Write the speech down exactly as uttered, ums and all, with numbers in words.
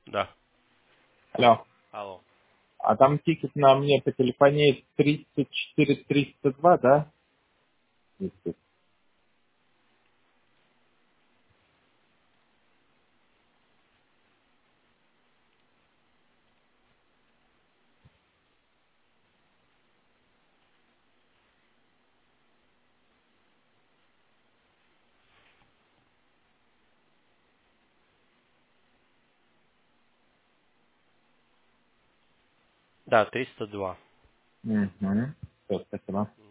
Да. Алло. Алло. А там тикет на мне по телефоне тридцать четыре триста два, да? Если- Да, триста два. Мгм. Всё, спасибо.